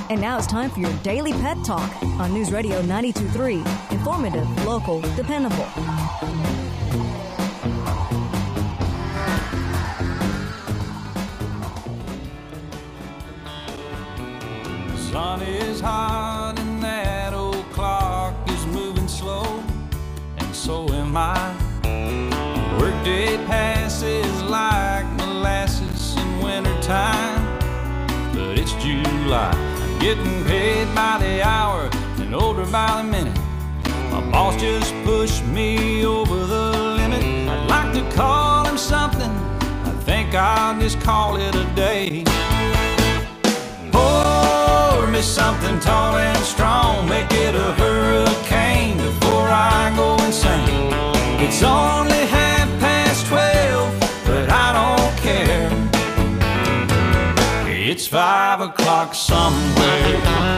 And now it's time for your Daily Pet Talk on News Radio 92.3. Informative, local, dependable. The sun is hot and that old clock is moving slow, and so am I. Workday passes like molasses in wintertime, but it's July. I'm getting paid by the hour and older by the minute. My boss just pushed me over the limit. I'd like to call him something, I think I'll just call it a day. Pour me something tall and strong, make it a hurricane before I go insane. It's only 12:30, but I don't care. It's 5 o'clock somewhere.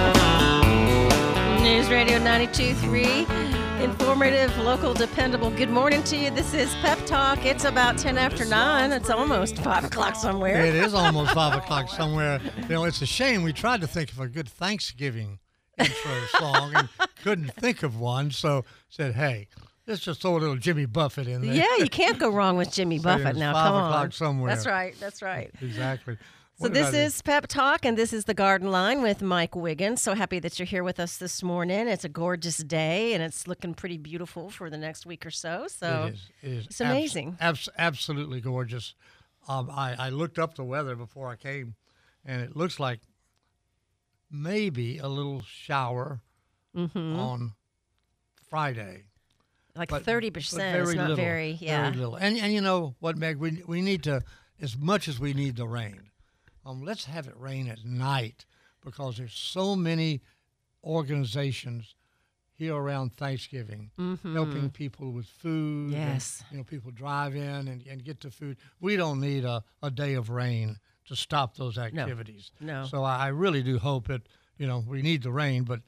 News Radio 92.3, informative, local, dependable. Good morning to you. This is Pep Talk. It's about 10 after 9. It's almost 5 o'clock somewhere. It is almost 5 o'clock somewhere. You know, it's a shame. We tried to think of a good Thanksgiving intro song and couldn't think of one, so said, hey, let's just throw a little Jimmy Buffett in there. Yeah, you can't go wrong with Jimmy Buffett now. 5 Come on. o'clock somewhere. That's right. That's right. Exactly. So this is Pep Talk, and this is the Garden Line with Mike Wiggins. So happy that you're here with us this morning. It's a gorgeous day, and it's looking pretty beautiful for the next week or so. So it is. It's amazing. Absolutely gorgeous. I looked up the weather before I came, and it looks like maybe a little shower on Friday. Like But 30%. It's not little, very, yeah. Very little. And you know what, Meg? We need to, as much as we need the rain, let's have it rain at night, because there's so many organizations here around Thanksgiving helping people with food. Yes. And, people drive in and get the food. We don't need a day of rain to stop those activities. No. So I really do hope that, we need the rain, but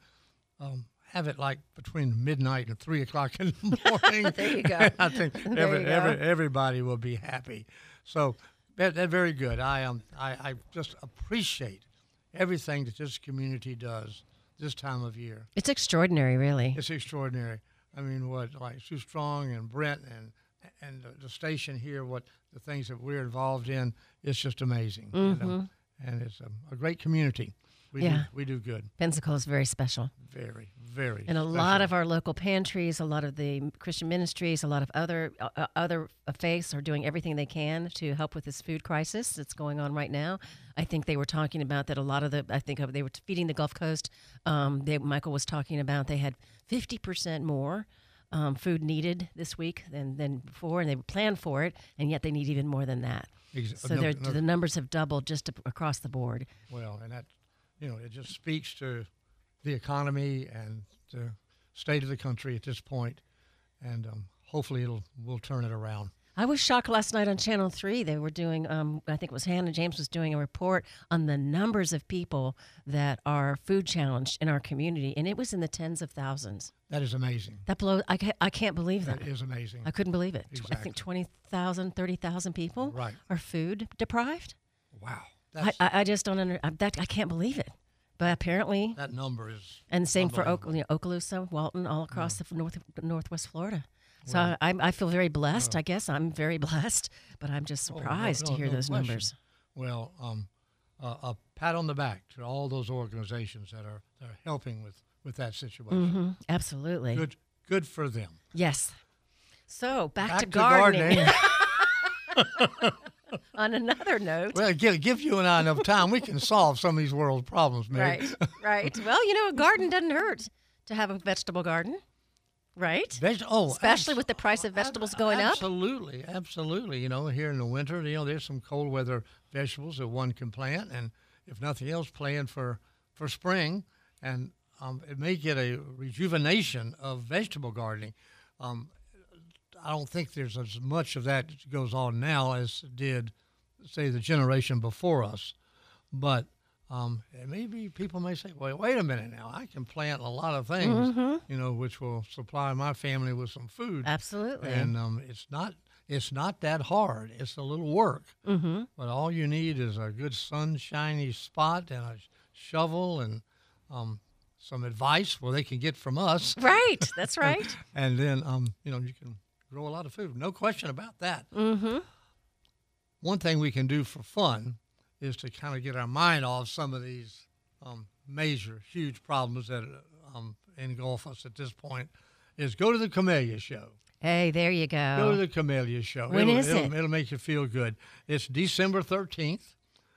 have it like between midnight and 3 o'clock in the morning. There you go. I think everybody will be happy. So that's very good. I just appreciate everything that this community does this time of year. It's extraordinary, really. It's extraordinary. I mean, like Sue Strong and Brent and the station here, the things that we're involved in, it's just amazing. And it's a great community. We do good. Pensacola is very special. Very, very And a special. lot of our local pantries, a lot of the Christian ministries, a lot of other faiths are doing everything they can to help with this food crisis that's going on right now. I think they were talking about that a lot of they were feeding the Gulf Coast. Michael was talking about they had 50% more food needed this week than before, and they planned for it, and yet they need even more than that. So the numbers have doubled just across the board. Well, and that, it just speaks to the economy and the state of the country at this point, and hopefully we'll turn it around. I was shocked last night on Channel 3. They were doing, I think it was Hannah James was doing a report on the numbers of people that are food challenged in our community, and it was in the tens of thousands. That is amazing. That blows. I can't believe that. That is amazing. I couldn't believe it. Exactly. I think 20,000, 30,000 people are food deprived. Wow. I just don't I can't believe it. But apparently that number is and same for Okaloosa, walton, all across the northwest Florida. So I feel very blessed. I guess I'm very blessed, but I'm just surprised to hear those numbers. Well, a pat on the back to all those organizations that are helping with that situation. Absolutely. Good for them. Yes. So back to gardening. On another note. Well, give you and I enough time, we can solve some of these world's problems, Meg. Right. Well, a garden doesn't hurt to have a vegetable garden, right? Especially with the price of vegetables going up. Absolutely. Here in the winter, there's some cold weather vegetables that one can plant, and if nothing else, plan for spring, and it may get a rejuvenation of vegetable gardening. I don't think there's as much of that goes on now as did, say, the generation before us. But maybe people may say, well, wait a minute now. I can plant a lot of things, which will supply my family with some food. Absolutely. And it's not that hard. It's a little work. But all you need is a good sunshiny spot and a shovel and some advice they can get from us. Right, that's right. And then, you can grow a lot of food. No question about that. Mm-hmm. One thing we can do for fun is to kind of get our mind off some of these major, huge problems that engulf us at this point, is go to the Camellia Show. Hey, there you go. Go to the Camellia Show. When is it? It'll make you feel good. It's December 13th,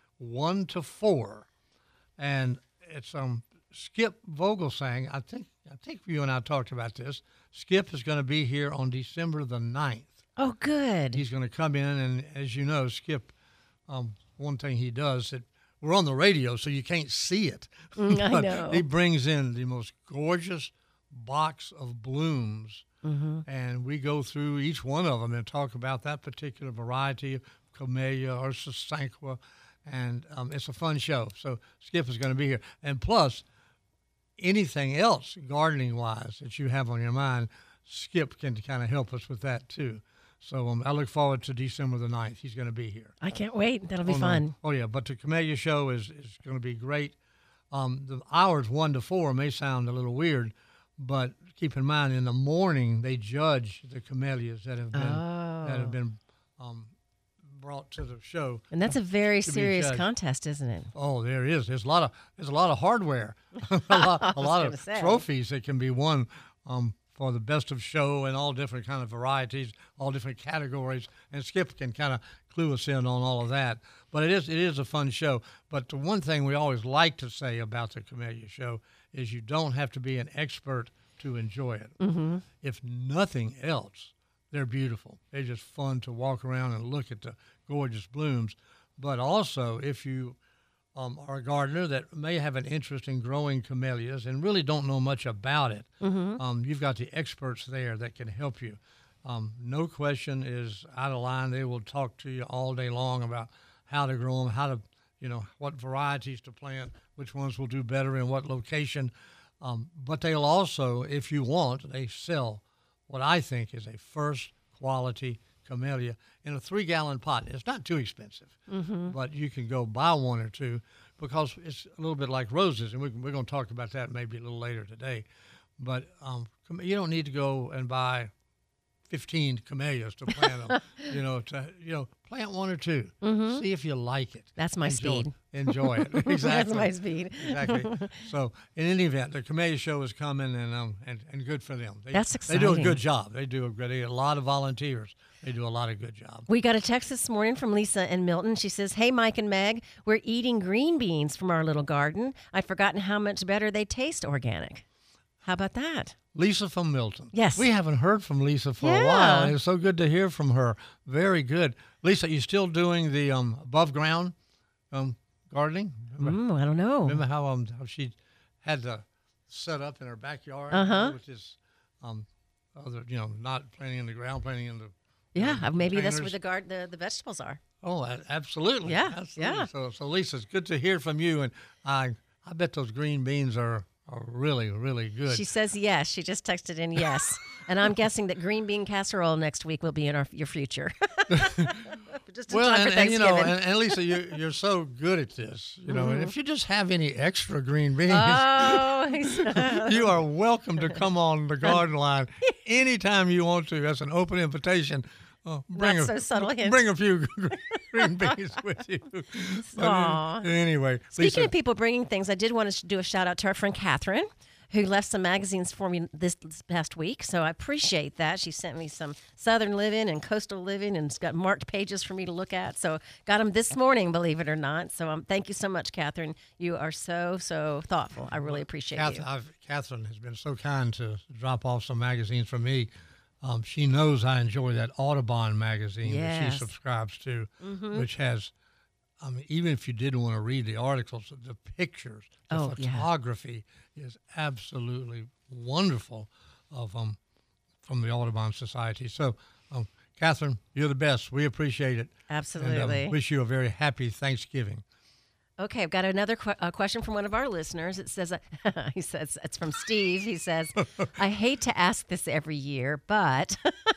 1 to 4. And it's Skip Vogelsang. I think you and I talked about this. Skip is going to be here on December the 9th. Oh, good. He's going to come in, and as you know, Skip, one thing he does, we're on the radio, so you can't see it. I know. He brings in the most gorgeous box of blooms, and we go through each one of them and talk about that particular variety of camellia or sasanqua, and it's a fun show. So Skip is going to be here. And plus, anything else gardening-wise that you have on your mind, Skip can kind of help us with that too. So I look forward to December the 9th. He's going to be here. I can't wait. That'll be fun. Oh, yeah. But the Camellia Show is going to be great. The hours 1 to 4 may sound a little weird, but keep in mind, in the morning, they judge the camellias that have been brought to the show. And that's a very serious contest, isn't it? Oh, there is. There's a lot of hardware, a lot of trophies that can be won for the best of show and all different kind of varieties, all different categories. And Skip can kind of clue us in on all of that. But it is a fun show. But the one thing we always like to say about the Camellia Show is you don't have to be an expert to enjoy it. Mm-hmm. If nothing else, they're beautiful. They're just fun to walk around and look at the gorgeous blooms. But also, if you are a gardener that may have an interest in growing camellias and really don't know much about it, you've got the experts there that can help you. No question is out of line. They will talk to you all day long about how to grow them, how to, what varieties to plant, which ones will do better in what location. But they'll also, if you want, they sell what I think is a first quality camellia in a 3-gallon pot. It's not too expensive, but you can go buy one or two because it's a little bit like roses, and we're going to talk about that maybe a little later today. But you don't need to go and buy 15 camellias to plant them. Plant one or two. See if you like it. That's my speed. Enjoy it. Exactly. That's my speed. Exactly. So in any event, the Camellia Show is coming, and good for them. That's exciting. They do a good job. They get a lot of volunteers. They do a lot of good job. We got a text this morning from Lisa in Milton. She says, "Hey, Mike and Meg, we're eating green beans from our little garden. I've forgotten how much better they taste organic." How about that? Lisa from Milton. Yes. We haven't heard from Lisa for a while. It's so good to hear from her. Very good. Lisa, you still doing the above ground gardening? I don't know. Remember how she had to set up in her backyard with this other, not planting in the ground, planting in the maybe containers. that's where the vegetables are. Oh, absolutely. Yeah, absolutely. yeah. So Lisa, it's good to hear from you, and I bet those green beans are really, really good. She says yes. She just texted in yes. And I'm guessing that green bean casserole next week will be in your future. Just in time for Thanksgiving. And Lisa, you're so good at this. And if you just have any extra green beans, you are welcome to come on the garden line anytime you want to. That's an open invitation. Bring a few green beans with you. Anyway. Speaking of people bringing things, I did want to do a shout out to our friend Catherine, who left some magazines for me this past week. So I appreciate that. She sent me some Southern Living and Coastal Living, and it's got marked pages for me to look at. So got them this morning, believe it or not. So thank you so much, Catherine. You are so, so thoughtful. I really appreciate you. Catherine has been so kind to drop off some magazines for me. She knows I enjoy that Audubon magazine that she subscribes to, which has, even if you didn't want to read the articles, the pictures, the photography is absolutely wonderful from the Audubon Society. So, Catherine, you're the best. We appreciate it. Absolutely. And wish you a very happy Thanksgiving. Okay, I've got another question from one of our listeners. It says, he says, it's from Steve. He says, I hate to ask this every year, but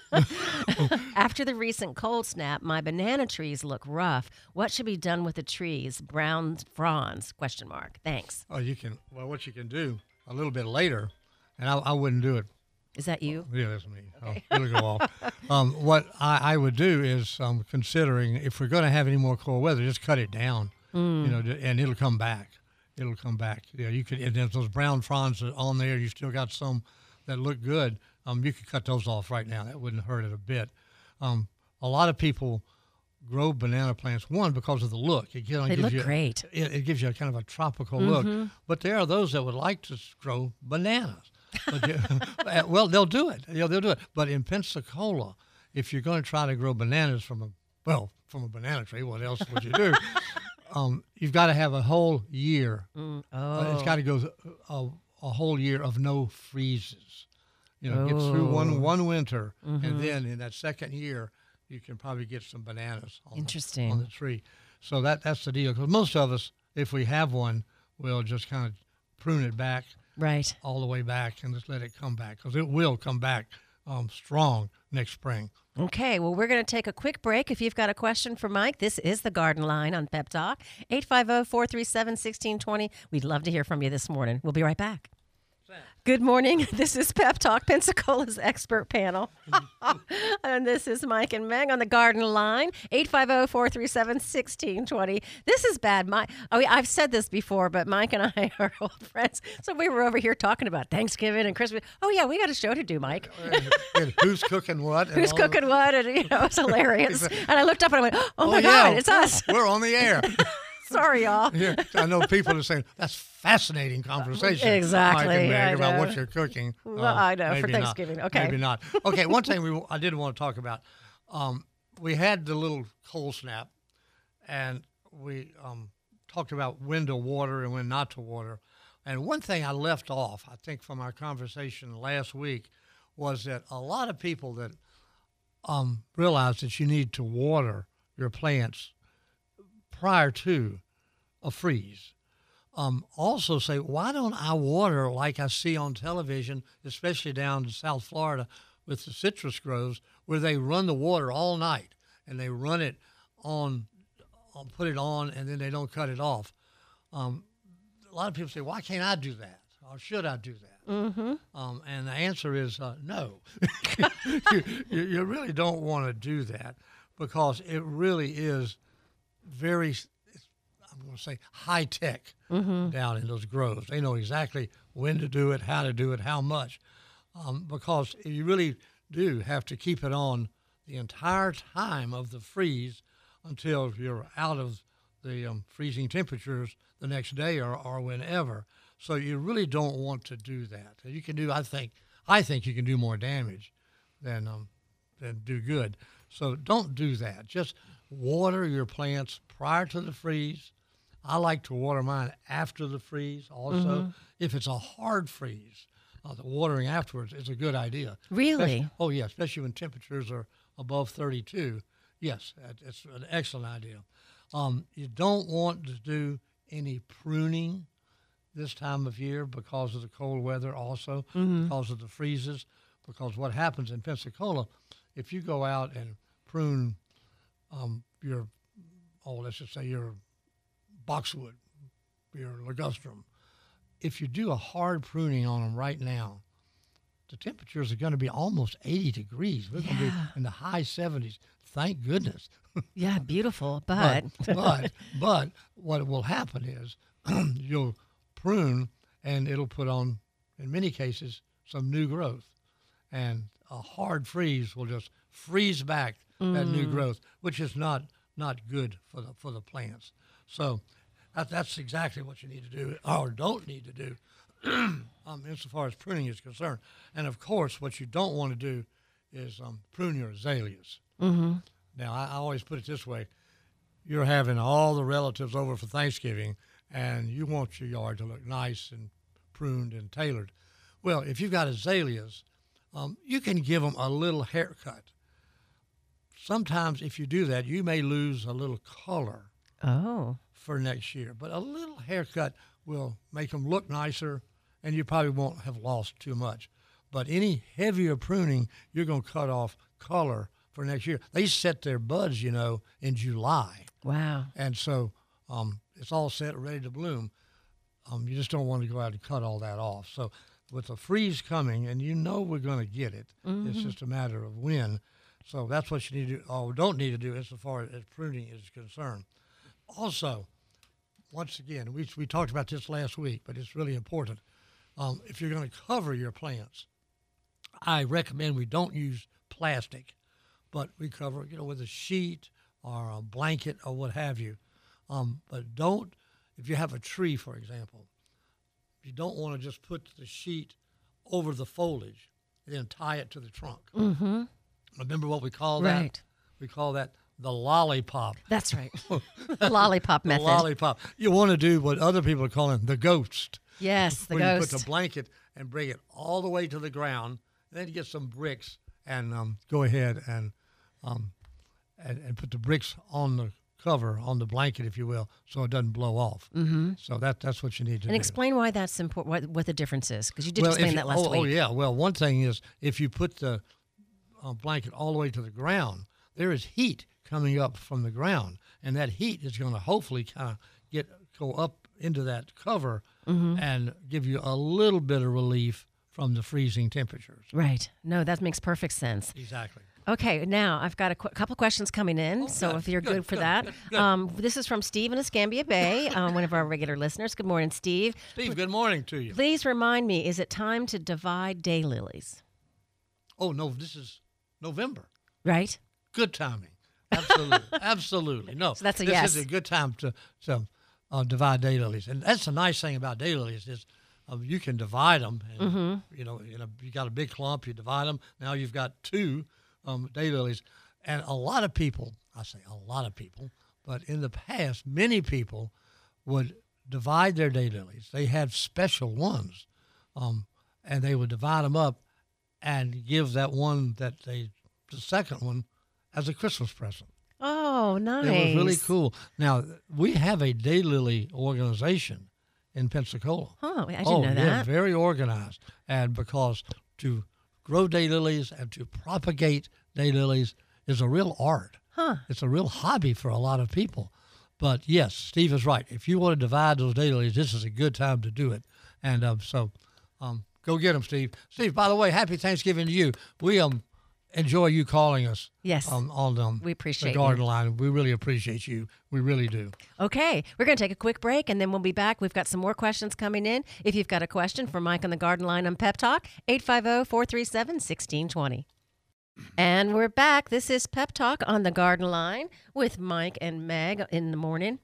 after the recent cold snap, my banana trees look rough. What should be done with the trees? Brown fronds? ? Thanks. Oh, what you can do a little bit later, and I wouldn't do it. Is that you? Yeah, that's me. Okay. It'll go off. What I would do is considering if we're going to have any more cold weather, just cut it down, and it'll come back. It'll come back. Yeah, you could. And if those brown fronds are on there, you still got some that look good. You could cut those off right now. That wouldn't hurt it a bit. A lot of people grow banana plants, one, because of the look. They look great. It gives you a kind of a tropical look. But there are those that would like to grow bananas. But well, they'll do it. They'll do it. But in Pensacola, if you're going to try to grow bananas from a banana tree, what else would you do? You've got to have a whole year. It's got to go a whole year of no freezes. Get through one winter, and then in that second year, you can probably get some bananas on the tree. So that's the deal. Because most of us, if we have one, we'll just kind of prune it back. Right. All the way back and just let it come back because it will come back strong next spring. Okay, well, we're going to take a quick break. If you've got a question for Mike, this is the Garden Line on Pep Talk, 850-437-1620. We'd love to hear from you this morning. We'll be right back. Good morning. This is Pep Talk, Pensacola's expert panel. And this is Mike and Meg on the Garden Line, 850-437-1620. This is bad. I've said this before, but Mike and I are old friends. So we were over here talking about Thanksgiving and Christmas. Oh, yeah, we got a show to do, Mike. And who's cooking what? Who's cooking what? And, it's hilarious. And I looked up and I went, oh my God, it's us. We're on the air. Sorry, y'all. Yeah, I know people are saying, that's fascinating conversation. Exactly. Mike and Meg, about what you're cooking. Well, I know, for Thanksgiving. Not. Okay. Maybe not. Okay, one thing I did want to talk about. We had the little cold snap, and we talked about when to water and when not to water. And one thing I left off, I think, from our conversation last week was that a lot of people that realize that you need to water your plants prior to a freeze. Also say, why don't I water like I see on television, especially down in South Florida with the citrus groves, where they run the water all night and they run it on, put it on, and then they don't cut it off. A lot of people say, why can't I do that? Or should I do that? Mm-hmm. And the answer is no. you really don't want to do that because it really is very, I'm going to say, high-tech down in those groves. They know exactly when to do it, how much, because you really do have to keep it on the entire time of the freeze until you're out of the freezing temperatures the next day or whenever. So you really don't want to do that. You can do, I think you can do more damage than do good. So don't do that. Just water your plants prior to the freeze. I like to water mine after the freeze also. If it's a hard freeze, the watering afterwards is a good idea. Really? Especially when temperatures are above 32. Yes, it's an excellent idea. You don't want to do any pruning this time of year because of the cold weather also, because of the freezes, because what happens in Pensacola, if you go out and prune let's just say your boxwood, your ligustrum, if you do a hard pruning on them right now, the temperatures are going to be almost 80 degrees. We're going to be in the high 70s. Thank goodness. Yeah, beautiful, but what will happen is you'll prune and it'll put on, in many cases, some new growth. And a hard freeze will just freeze back that new growth, which is not good for the plants. So that's exactly what you need to do or don't need to do insofar as pruning is concerned. And, of course, what you don't want to do is prune your azaleas. Now, I always put it this way. You're having all the relatives over for Thanksgiving, and you want your yard to look nice and pruned and tailored. Well, if you've got azaleas, you can give them a little haircut. Sometimes if you do that, you may lose a little color for next year. But a little haircut will make them look nicer, and you probably won't have lost too much. But any heavier pruning, you're going to cut off color for next year. They set their buds, in July. Wow. And so it's all set, ready to bloom. You just don't want to go out and cut all that off. So with the freeze coming, and we're going to get it, it's just a matter of when. So that's what you need to do, or don't need to do as far as pruning is concerned. Also, once again, we talked about this last week, but it's really important. If you're going to cover your plants, I recommend we don't use plastic, but we cover, with a sheet or a blanket or what have you. But don't, if you have a tree, for example, you don't want to just put the sheet over the foliage and then tie it to the trunk. Mm-hmm. Remember what we call that? Right. We call that the lollipop. That's right. The lollipop method. The lollipop. You want to do what other people are calling the ghost. Yes, the where ghost. You put the blanket and bring it all the way to the ground, and then you get some bricks and go ahead and put the bricks on the cover, on the blanket, if you will, so it doesn't blow off. Mm-hmm. So that's what you need to do. And explain why that's important, what the difference is, because you did explain that last week. Oh, yeah. Well, one thing is if you put the blanket all the way to the ground, there is heat coming up from the ground, and that heat is going to hopefully kind of go up into that cover and give you a little bit of relief from the freezing temperatures. Right. No, that makes perfect sense. Exactly. Okay, now I've got a couple questions coming in, so if you're good for that. Good. This is from Steve in Escambia Bay, one of our regular listeners. Good morning, Steve. Steve, good morning to you. Please remind me, is it time to divide daylilies? Oh, no, this is November. Right. Good timing. Absolutely. Absolutely. No, so that's a yes. This is a good time to divide daylilies. And that's the nice thing about daylilies is you can divide them. And, you got a big clump, you divide them. Now you've got two daylilies. And a lot of people, I say a lot of people, but in the past, many people would divide their daylilies. They had special ones, and they would divide them up and give that one the second one, as a Christmas present. Oh, nice. It was really cool. Now, we have a daylily organization in Pensacola. Oh, I didn't know that. Yeah, very organized. And because to grow daylilies and to propagate daylilies is a real art. Huh. It's a real hobby for a lot of people. But, yes, Steve is right. If you want to divide those daylilies, this is a good time to do it. And go get them, Steve. Steve, by the way, happy Thanksgiving to you. We enjoy you calling us. Yes. On we appreciate the Garden Line. We really appreciate you. We really do. Okay. We're going to take a quick break, and then we'll be back. We've got some more questions coming in. If you've got a question for Mike on the Garden Line on Pep Talk, 850-437-1620. And we're back. This is Pep Talk on the Garden Line with Mike and Meg in the morning.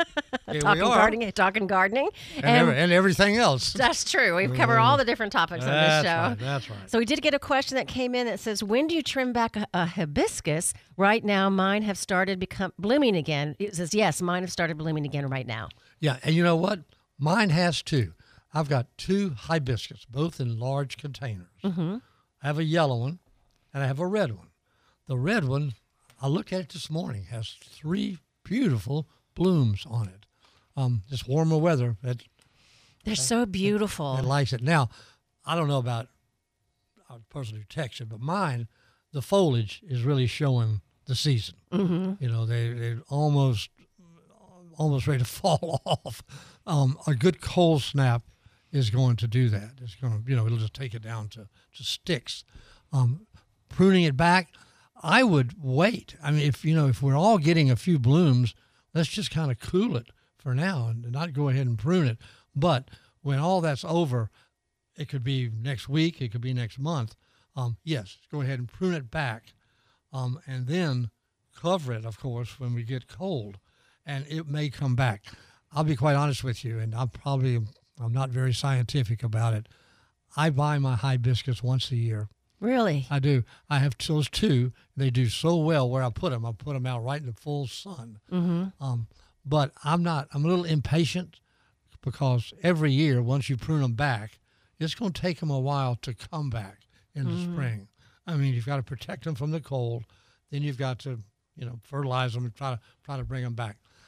Talking gardening. And everything else. That's true. We cover all the different topics on this show. Right, that's right. So we did get a question that came in that says, when do you trim back a hibiscus? Right now, mine have started blooming again. It says, yes, mine have started blooming again right now. Yeah, and you know what? Mine has too. I've got two hibiscus, both in large containers. Mm-hmm. I have a yellow one, and I have a red one. The red one, I looked at it this morning, has 3 beautiful blooms on it. This warmer weather. They're so beautiful. It likes it. Now, I don't know about our person who texted, but mine, the foliage is really showing the season. Mm-hmm. They're almost ready to fall off. A good cold snap is going to do that. It's going to, it'll just take it down to sticks. Pruning it back, I would wait. I mean, if we're all getting a few blooms, let's just kind of cool it for now and not go ahead and prune it. But when all that's over, it could be next week, it could be next month. Yes, go ahead and prune it back, and then cover it, of course, when we get cold, and it may come back. I'll be quite honest with you, and I'm not very scientific about it. I buy my hibiscus once a year. Really? I do. I have those two. They do so well where I put them. I put them out right in the full sun. Mm-hmm. But I'm a little impatient because every year, once you prune them back, it's going to take them a while to come back in the spring. I mean, you've got to protect them from the cold. Then you've got to, fertilize them and try to bring them back.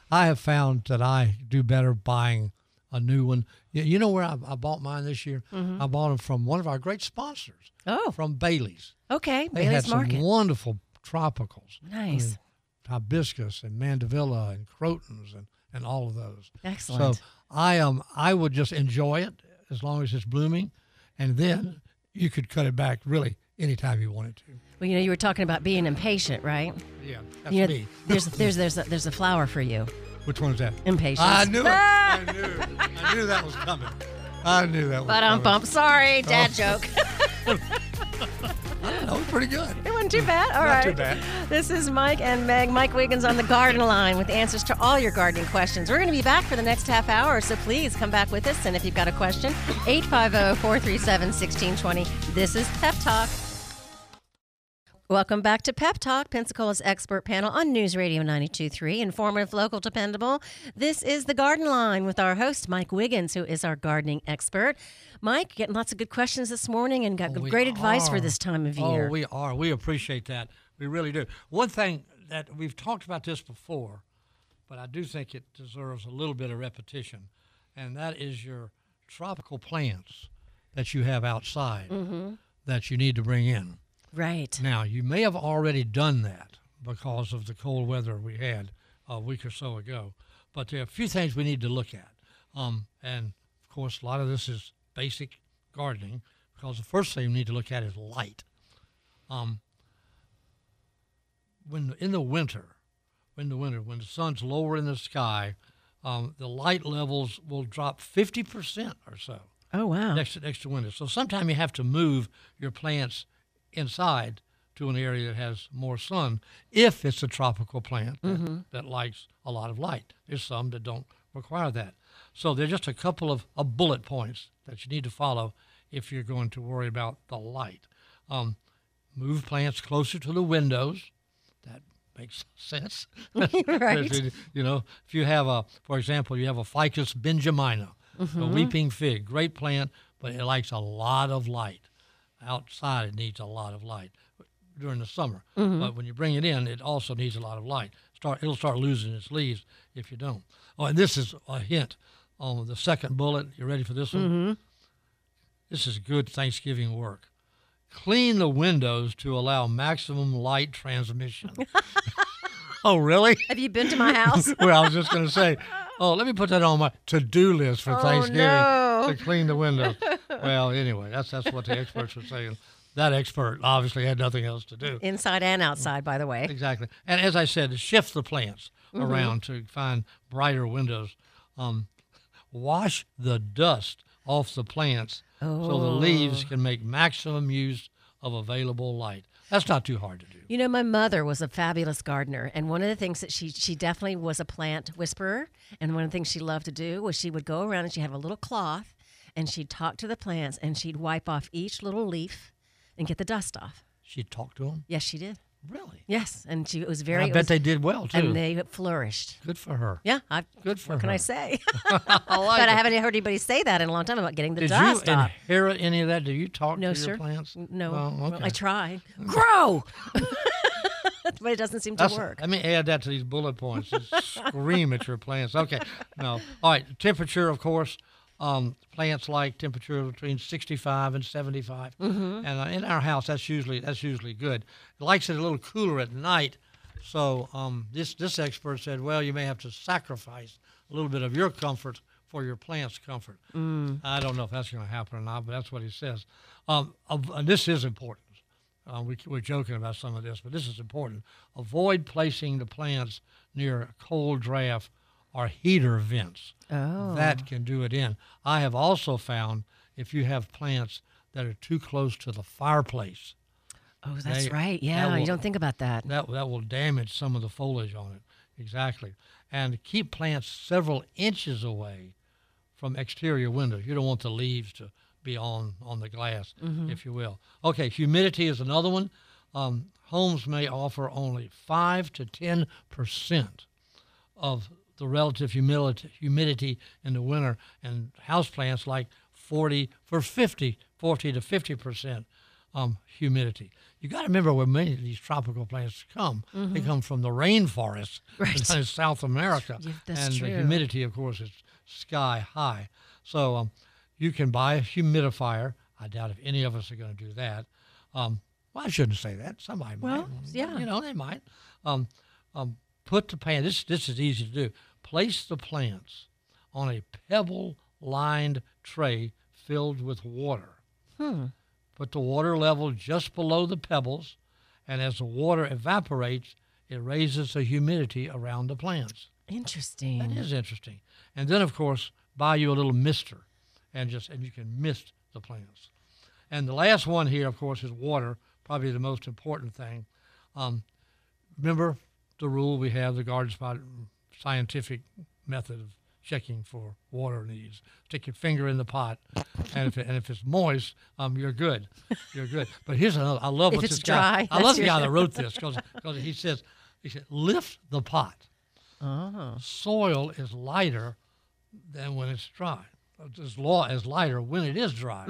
I have found that I do better buying a new one. You know where I bought mine this year? I bought them from one of our great sponsors. Oh. From Bailey's. Okay, They had Bailey's Market. some wonderful tropicals. Nice. Hibiscus and mandevilla and crotons and all of those. Excellent. So I would just enjoy it as long as it's blooming, and then you could cut it back really anytime you wanted to. Well, you were talking about being impatient, right? Yeah, that's You know, me. there's a flower for you. Which one is that? Impatience. I knew it. I knew that was coming. I knew that was coming. Bump. Sorry, dad joke. That was pretty good. It wasn't too bad. All right. Not too bad. This is Mike and Meg. Mike Wiggins on the Garden Line with answers to all your gardening questions. We're going to be back for the next half hour, so please come back with us. And if you've got a question, 850-437-1620. This is Pep Talk. Welcome back to Pep Talk, Pensacola's expert panel on News Radio 92.3, informative, local, dependable. This is the Garden Line with our host, Mike Wiggins, who is our gardening expert. Mike, getting lots of good questions this morning and got great advice for this time of year. Oh, we are. We appreciate that. We really do. One thing that we've talked about this before, but I do think it deserves a little bit of repetition, and that is your tropical plants that you have outside that you need to bring in. Right. Now, you may have already done that because of the cold weather we had a week or so ago, but there are a few things we need to look at. And, of course, a lot of this is basic gardening because the first thing you need to look at is light. When in the winter, when the sun's lower in the sky, the light levels will drop 50% or so. Oh, wow. Next to winter. So sometimes you have to move your plants inside to an area that has more sun if it's a tropical plant that likes a lot of light. There's some that don't require that. So there's just a couple of bullet points that you need to follow if you're going to worry about the light. Move plants closer to the windows. That makes sense. Right. You know, if you have for example, you have a Ficus benjamina, a weeping fig, great plant, but it likes a lot of light. Outside, it needs a lot of light during the summer. But when you bring it in, it also needs a lot of light. It'll start losing its leaves if you don't. Oh, and this is a hint on the second bullet. You ready for this one? This is good Thanksgiving work. Clean the windows to allow maximum light transmission. Oh, really? Have you been to my house? Well, I was just going to say, let me put that on my to-do list for Thanksgiving to clean the windows. Well, anyway, that's what the experts were saying. That expert obviously had nothing else to do. Inside and outside, by the way. Exactly. And as I said, shift the plants around to find brighter windows. Wash the dust off the plants so the leaves can make maximum use of available light. That's not too hard to do. You know, my mother was a fabulous gardener, and one of the things that she definitely was a plant whisperer, and one of the things she loved to do was she would go around and she had a little cloth, and she'd talk to the plants, and she'd wipe off each little leaf and get the dust off. She'd talk to them? Yes, she did. Really? Yes, and she was very. I bet they did well, too. And they flourished. Good for her. Yeah, good for her. What can I say? I like but it. I haven't heard anybody say that in a long time about getting the Did dust you off. inherit any of that? Do you talk No, to your sir. plants? No. Oh, okay. Well, I try. Grow! But it doesn't seem to work. Let me add that to these bullet points. Just scream at your plants. Okay. No. All right. Temperature, of course. Plants like temperature between 65 and 75. And in our house, that's usually good. It likes it a little cooler at night. So this expert said, well, you may have to sacrifice a little bit of your comfort for your plant's comfort. I don't know if that's going to happen or not, but that's what he says. And this is important. We're joking about some of this, but this is important. Avoid placing the plants near a cold draft or heater vents. Oh. That can do it in. I have also found if you have plants that are too close to the fireplace. Oh, that's right. Yeah, you don't think about that. That will damage some of the foliage on it. Exactly. And keep plants several inches away from exterior windows. You don't want the leaves to be on the glass, if you will. Okay, humidity is another one. Homes may offer only 5 to 10% of the relative humidity in the winter, and houseplants like 40 to 50%. humidity. You got to remember where many of these tropical plants come. They come from the rainforest in South America. Yeah, that's and true. the humidity, of course, is sky high. So you can buy a humidifier. I doubt if any of us are going to do that. Well, I shouldn't say that. Somebody might. Yeah. You know, they might. Put the plant, this is easy to do. Place the plants on a pebble-lined tray filled with water. Put the water level just below the pebbles, and as the water evaporates, it raises the humidity around the plants. Interesting. That is interesting. And then, of course, buy you a little mister, and you can mist the plants. And the last one here, of course, is water, probably the most important thing. Remember the rule we have, the Garden Spot scientific method of checking for water needs. Stick your finger in the pot, and if it's moist, you're good. You're good. But here's another. I love If what it's this guy. dry, I love the that's guy your- that wrote this because he said lift the pot. Soil is lighter than when it's dry. As lighter when it is dry.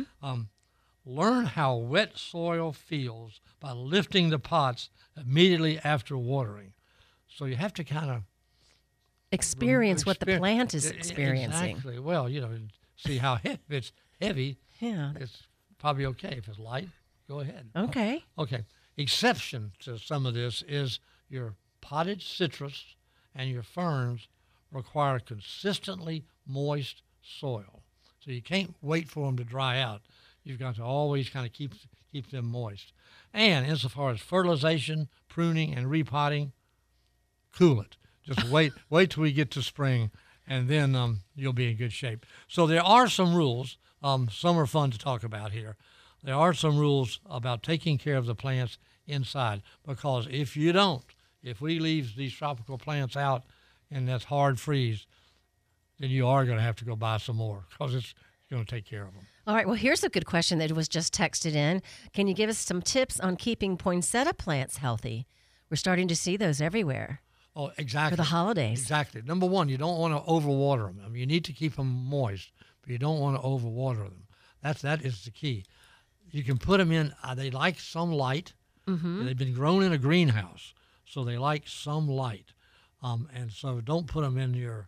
Learn how wet soil feels by lifting the pots immediately after watering. So you have to kind of Experience what the plant is experiencing. Exactly. Well, see how if it's heavy, Yeah. it's probably okay. If it's light, go ahead. Okay. Okay. Exception to some of this is your potted citrus and your ferns require consistently moist soil. So you can't wait for them to dry out. You've got to always kind of keep them moist. And insofar as fertilization, pruning, and repotting, cool it. Just wait till we get to spring, and then you'll be in good shape. So there are some rules. Some are fun to talk about here. There are some rules about taking care of the plants inside, because if we leave these tropical plants out in that hard freeze, then you are going to have to go buy some more because it's going to take care of them. All right. Well, here's a good question that was just texted in. Can you give us some tips on keeping poinsettia plants healthy? We're starting to see those everywhere. Oh, exactly. For the holidays. Exactly. Number one, you don't want to overwater them. I mean, you need to keep them moist, but you don't want to overwater them. That is the key. You can put them in. They like some light. They've been grown in a greenhouse, so they like some light. And so don't put them in your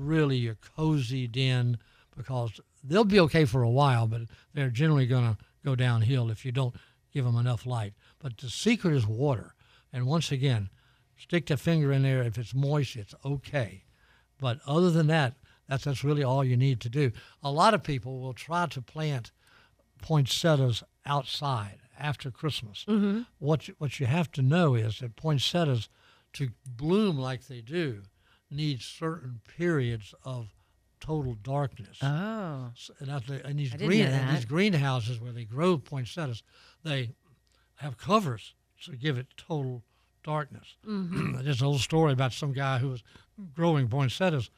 cozy den, because they'll be okay for a while, but they're generally going to go downhill if you don't give them enough light. But the secret is water. And once again, stick the finger in there. If it's moist, it's okay. But other than that, that's really all you need to do. A lot of people will try to plant poinsettias outside after Christmas. What you have to know is that poinsettias, to bloom like they do, need certain periods of total darkness. Oh. So, in these I didn't know that. these greenhouses where they grow poinsettias, they have covers to give it total darkness. There's an old story about some guy who was growing poinsettias.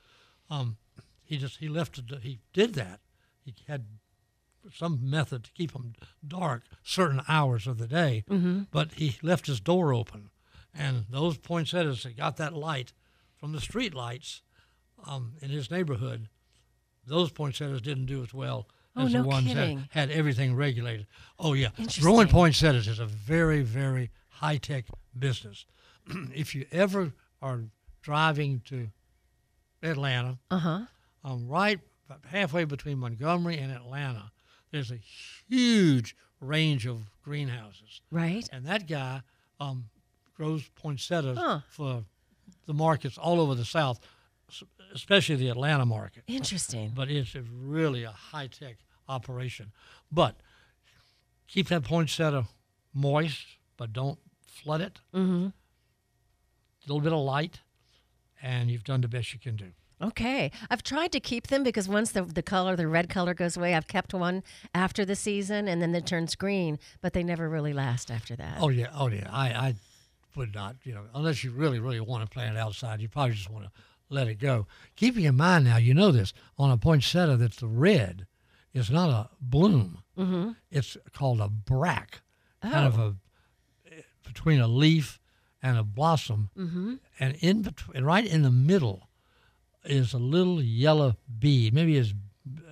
He did that. He had some method to keep them dark certain hours of the day, but he left his door open, and those poinsettias that got that light from the street lights in his neighborhood, those poinsettias didn't do as well as the ones that had everything regulated. Oh, yeah. Growing poinsettias is a very, very high-tech business. If you ever are driving to Atlanta, right halfway between Montgomery and Atlanta, there's a huge range of greenhouses. Right. And that guy grows poinsettias for the markets all over the South, especially the Atlanta market. Interesting. But it's really a high-tech operation. But keep that poinsettia moist, but don't flood it. A little bit of light, and you've done the best you can do. Okay. I've tried to keep them because once the red color goes away, I've kept one after the season, and then it turns green, but they never really last after that. Oh, yeah. I would not, unless you really, really want to plant it outside, you probably just want to let it go. Keeping in mind now, you know this, on a poinsettia that the red is not a bloom. It's called a bract, kind of between a leaf and a blossom. And right in the middle is a little yellow bead, maybe as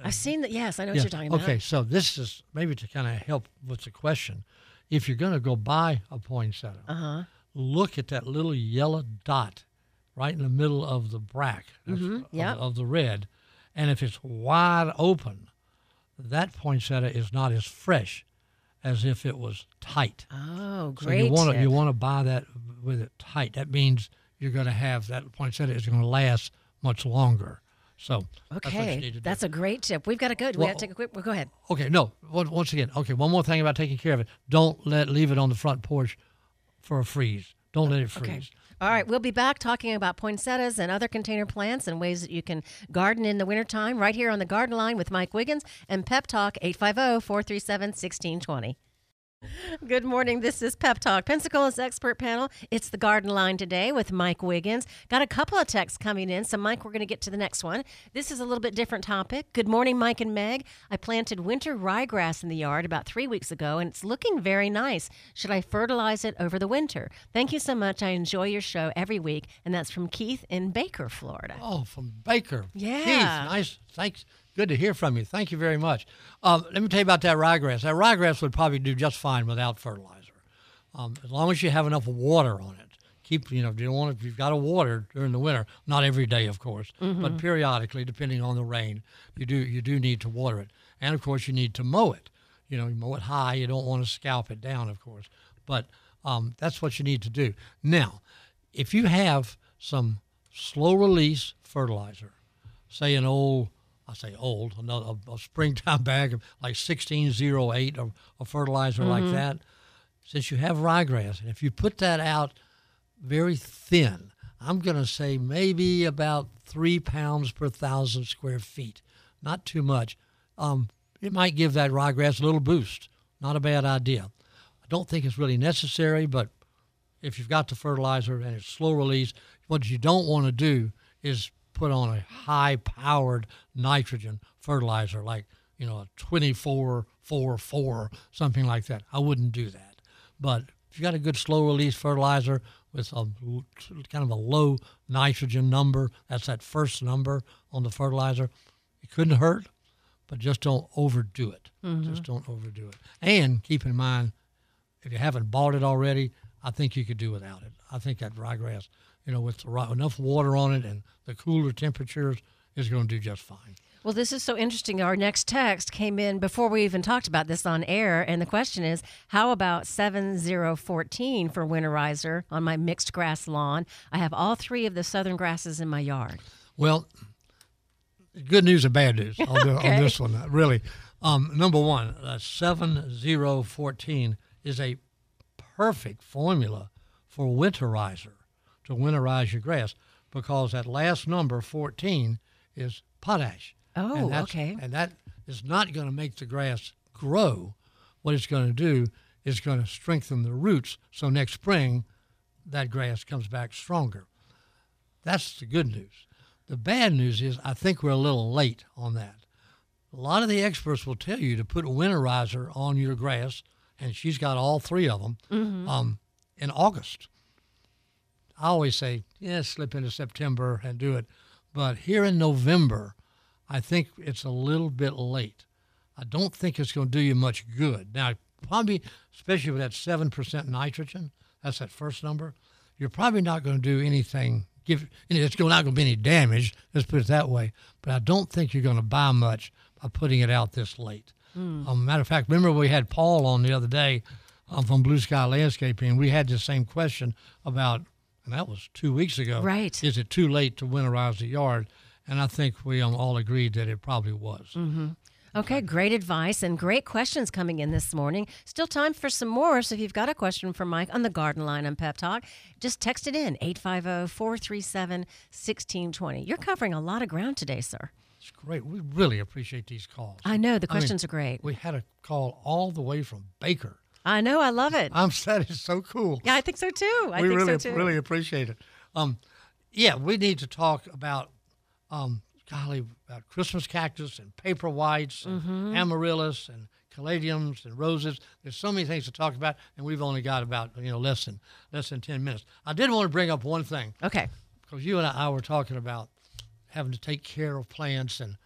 I've seen that. Yes, I know what you're talking about. Okay, so this is maybe to kind of help with the question. If you're going to go buy a poinsettia, look at that little yellow dot right in the middle of the brack of the red. And if it's wide open, that poinsettia is not as fresh as if it was tight. Oh, great. So you want to buy that with it tight. That means you're going to have that poinsettia is going to last much longer. So that's what you need to do. That's a great tip. We've got to go. We got to take a quick. Well, go ahead. Okay, no. Once again, one more thing about taking care of it. Don't leave it on the front porch for a freeze. Don't let it freeze. Okay. All right, we'll be back talking about poinsettias and other container plants and ways that you can garden in the wintertime right here on the Garden Line with Mike Wiggins and Pep Talk 850-437-1620. Good morning. This is Pep Talk, Pensacola's expert panel. It's the Garden Line today with Mike Wiggins. Got a couple of texts coming in. So, Mike, we're going to get to the next one. This is a little bit different topic. Good morning, Mike and Meg. I planted winter ryegrass in the yard about 3 weeks ago, and it's looking very nice. Should I fertilize it over the winter? Thank you so much. I enjoy your show every week. And that's from Keith in Baker, Florida. Oh, from Baker. Yeah. Keith, nice. Thanks. Good to hear from you. Thank you very much. Let me tell you about that ryegrass. That ryegrass would probably do just fine without fertilizer, as long as you have enough water on it. You don't want if you've got to water during the winter, not every day, of course, but periodically, depending on the rain, you do need to water it, and of course you need to mow it. You mow it high. You don't want to scalp it down, of course, but that's what you need to do. Now, if you have some slow release fertilizer, say a springtime bag of like 1608 or a fertilizer like that, since you have ryegrass, and if you put that out very thin, I'm going to say maybe about 3 pounds per 1,000 square feet, not too much, it might give that ryegrass a little boost. Not a bad idea. I don't think it's really necessary, but if you've got the fertilizer and it's slow release, what you don't want to do is put on a high-powered nitrogen fertilizer like, a 24-4-4, something like that. I wouldn't do that. But if you got a good slow-release fertilizer with a kind of a low nitrogen number, that's that first number on the fertilizer, it couldn't hurt, but just don't overdo it. Just don't overdo it. And keep in mind, if you haven't bought it already, I think you could do without it. I think that ryegrass, with enough water on it and the cooler temperatures, is going to do just fine. Well, this is so interesting. Our next text came in before we even talked about this on air, and the question is, how about 7014 for winterizer on my mixed grass lawn? I have all 3 of the southern grasses in my yard. Well, good news and bad news on this one, really. Number one, 7014 is a perfect formula for winterizer, to winterize your grass, because that last number, 14, is potash. Oh, okay. And that is not going to make the grass grow. What it's going to do is going to strengthen the roots, so next spring that grass comes back stronger. That's the good news. The bad news is I think we're a little late on that. A lot of the experts will tell you to put winterizer on your grass, and she's got all 3 of them, in August. I always say, slip into September and do it. But here in November, I think it's a little bit late. I don't think it's going to do you much good. Now, probably, especially with that 7% nitrogen, that's that first number, you're probably not going to do anything. It's not going to be any damage, let's put it that way. But I don't think you're going to buy much by putting it out this late. Matter of fact, remember we had Paul on the other day from Blue Sky Landscaping, and we had the same question about, and that was 2 weeks ago. Right. Is it too late to winterize the yard? And I think we all agreed that it probably was. Okay, great advice and great questions coming in this morning. Still time for some more, so if you've got a question for Mike on the Garden Line on Pep Talk, just text it in, 850-437-1620. You're covering a lot of ground today, sir. It's great. We really appreciate these calls. I know, the questions are great. We had a call all the way from Baker. I know, I love it. That is so cool. Yeah, I think so too. We really appreciate it. We need to talk about about Christmas cactus and paper whites and amaryllis and caladiums and roses. There's so many things to talk about, and we've only got about less than 10 minutes. I did want to bring up one thing. Okay. Because you and I were talking about having to take care of plants, and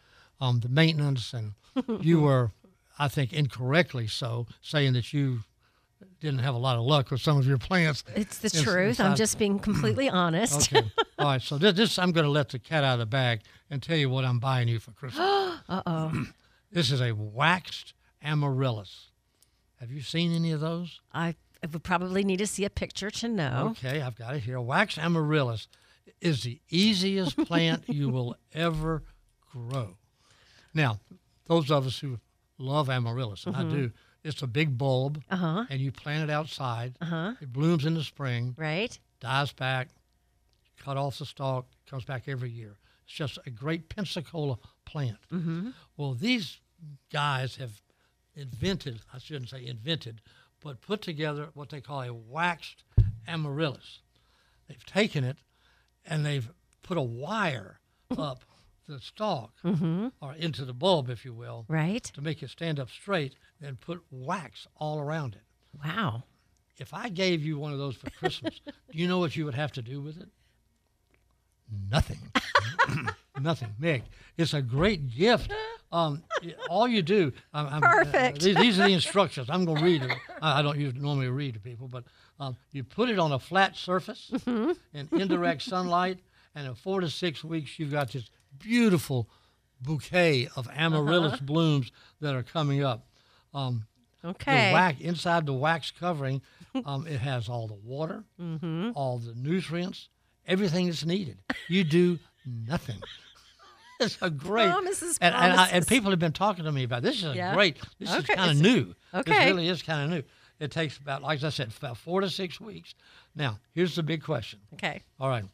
the maintenance, and you were, I think, incorrectly so, saying that you didn't have a lot of luck with some of your plants. It's the truth. I'm just being completely honest. Okay. All right. So this I'm going to let the cat out of the bag and tell you what I'm buying you for Christmas. Uh-oh. This is a waxed amaryllis. Have you seen any of those? I would probably need to see a picture to know. Okay, I've got it here. Wax amaryllis is the easiest plant you will ever grow. Now, those of us who love amaryllis, and I do, it's a big bulb, and you plant it outside. It blooms in the spring, Right? dies back, cut off the stalk, comes back every year. It's just a great Pensacola plant. Well, these guys have invented, I shouldn't say invented, but put together what they call a waxed amaryllis. They've taken it and they've put a wire up the stalk or into the bulb, if you will, Right? to make it stand up straight, and put wax all around it. Wow. If I gave you one of those for Christmas, do you know what you would have to do with it? Nothing. Nothing. Meg, it's a great gift. All you do. Perfect. These are the instructions. I'm going to read them. I don't normally read to people, but you put it on a flat surface in indirect sunlight, and in 4 to 6 weeks, you've got this beautiful bouquet of amaryllis blooms that are coming up. Okay. The wax, inside the wax covering, it has all the water, all the nutrients, everything that's needed. You do nothing. It's a great. Promises. And people have been talking to me about this. Is great. This is kind of new. Okay. This really is kind of new. It takes about, like I said, about 4 to 6 weeks. Now, here's the big question. Okay. All right.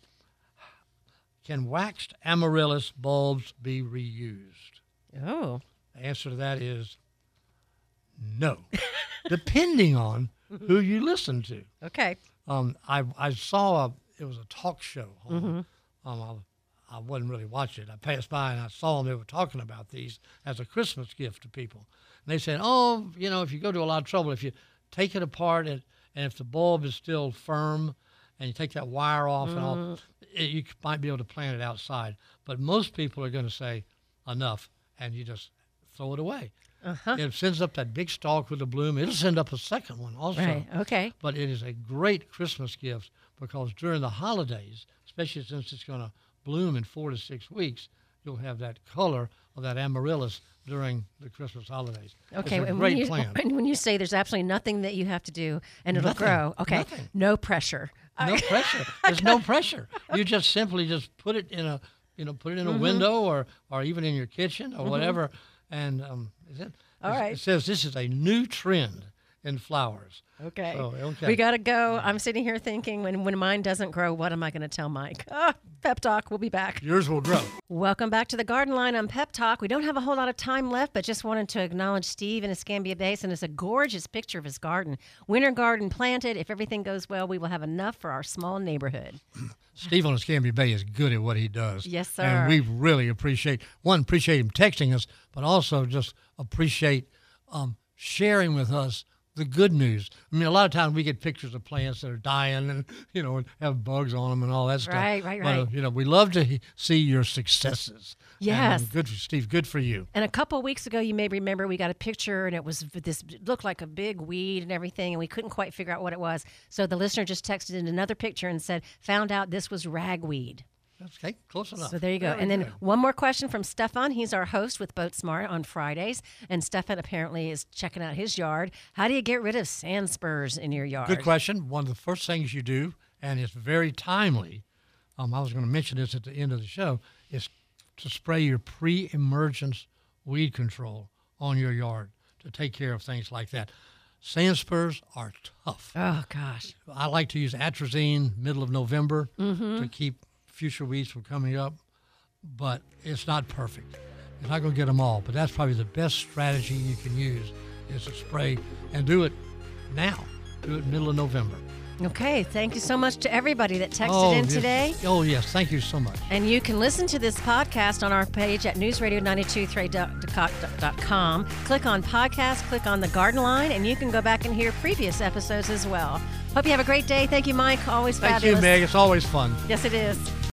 Can waxed amaryllis bulbs be reused? Oh. The answer to that is no, depending on who you listen to. Okay. I saw it was a talk show. I wasn't really watching it. I passed by and I saw them. They were talking about these as a Christmas gift to people. And they said, oh, if you go to a lot of trouble, if you take it apart and if the bulb is still firm and you take that wire off and all, you might be able to plant it outside. But most people are going to say, enough, and you just throw it away. It sends up that big stalk with a bloom. It'll send up a second one also. Right. Okay. But it is a great Christmas gift because during the holidays, especially since it's going to bloom in 4 to 6 weeks, you'll have that color of that amaryllis during the Christmas holidays. Okay. It's a great plant. When you say there's absolutely nothing that you have to do and it'll Nothing. grow, okay, Nothing. no pressure. No pressure. There's no pressure. You just simply just put it in a, put it in a window or even in your kitchen or whatever. And is it? All right. It says this is a new trend in flowers. Okay. So, okay. We got to go. I'm sitting here thinking, when mine doesn't grow, what am I going to tell Mike? Pep Talk. We'll be back. Yours will grow. Welcome back to the Garden Line on Pep Talk. We don't have a whole lot of time left, but just wanted to acknowledge Steve in Escambia Basin. It's a gorgeous picture of his garden. Winter garden planted. If everything goes well, we will have enough for our small neighborhood. Steve on Escambia Bay is good at what he does. Yes, sir. And we really appreciate him texting us, but also just appreciate sharing with us the good news. I mean, a lot of times we get pictures of plants that are dying and, and have bugs on them and all that stuff. Right. But, we love to see your successes. Yes. And, good for Steve. Good for you. And a couple of weeks ago, you may remember, we got a picture and it was looked like a big weed and everything, and we couldn't quite figure out what it was. So the listener just texted in another picture and said, found out this was ragweed. Okay, close enough. So there you go. Very and then good. one more question from Stefan. He's our host with Boat Smart on Fridays. And Stefan apparently is checking out his yard. How do you get rid of sand spurs in your yard? Good question. One of the first things you do, and it's very timely, I was going to mention this at the end of the show, is to spray your pre-emergence weed control on your yard to take care of things like that. Sand spurs are tough. Oh, gosh. I like to use atrazine middle of November to keep future weeds from coming up, but it's not perfect. You're not going to get them all, but that's probably the best strategy you can use is to spray, and do it now. Do it middle of November. Okay, thank you so much to everybody that texted in yes. today. Oh, yes, thank you so much. And you can listen to this podcast on our page at newsradio923.com. Click on podcast, click on the Garden Line, and you can go back and hear previous episodes as well. Hope you have a great day. Thank you, Mike. Always Thank fabulous. you, Meg. It's always fun. Yes, it is.